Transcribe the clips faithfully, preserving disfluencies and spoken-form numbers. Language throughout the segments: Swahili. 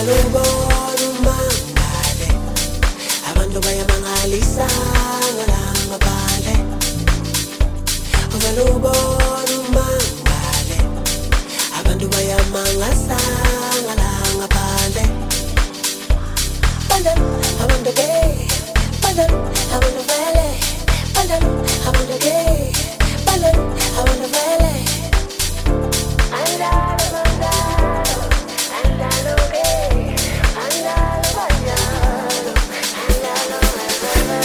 ubona umangale, abantu bayamangalisa ngalanga phandle. Uvela ubona umangale, abantu bayamangasa ngalanga phandle. Phandle, abantu gay, phandle, abantu vele, phandle, abantu gay, phandle, abantu vele. Andalo, andalo, andalo gay, andalo bailalo, andalo vele.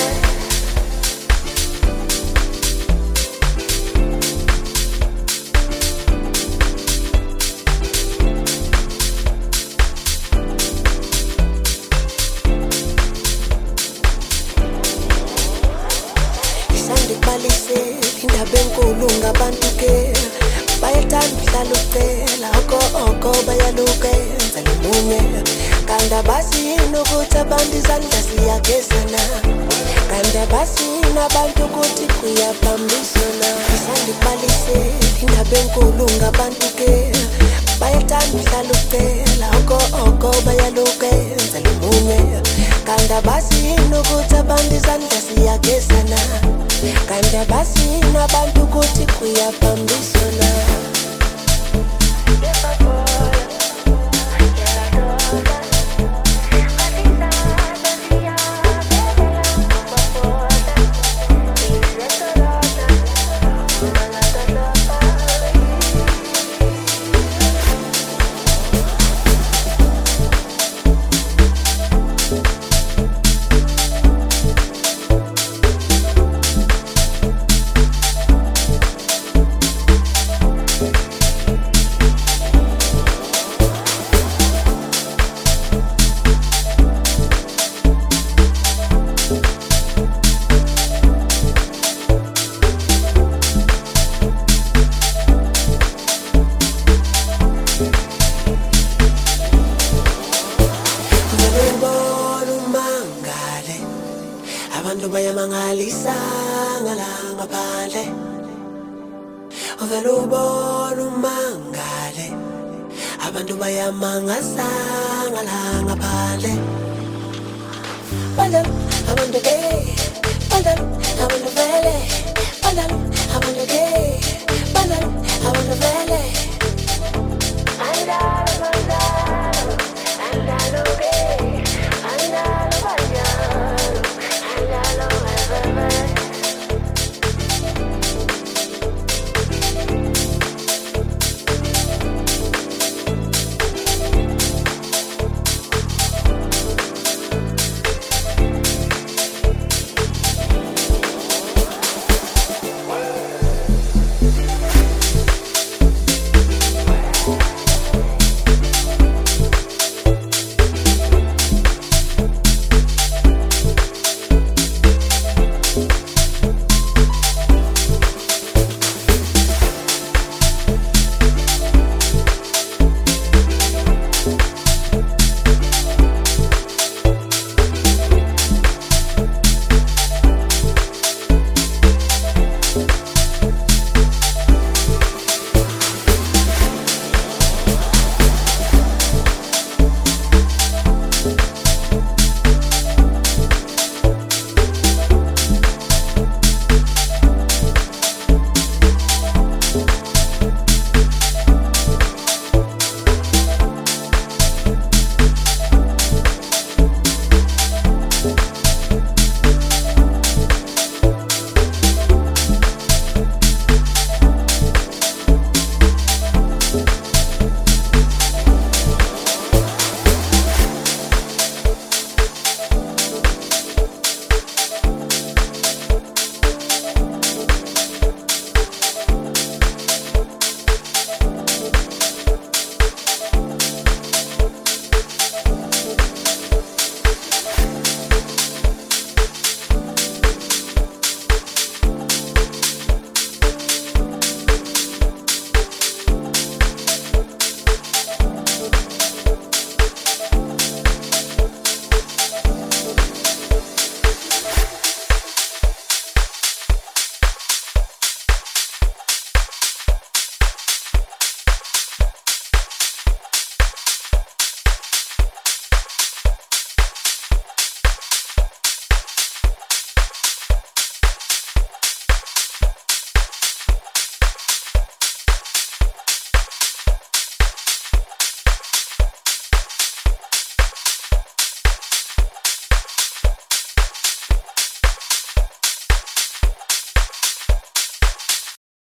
Balise indaba enkulu ngabantu ke bayathanda udlala ucela oko oko bayalukenza lemunye kanti abasini ukuthi abantu izandla ziyagezana kanti abasini abantu ukuthi kuyabambisana isandla balise indaba enkulu ngabantu ke bayathanda udlala ucela oko oko bayalukenza lemunye kanti abasini ukuthi abantu izandla ziyagezana kanti abasini abantu ukuthi kuyabambisana. Abantu bayamangalisa ngalanga phandle. Uvela ubona umangale, abantu bayamangasa ngalanga phandle. Phandle, abantu gay, phandle, abantu vele, phandle, abantu gay.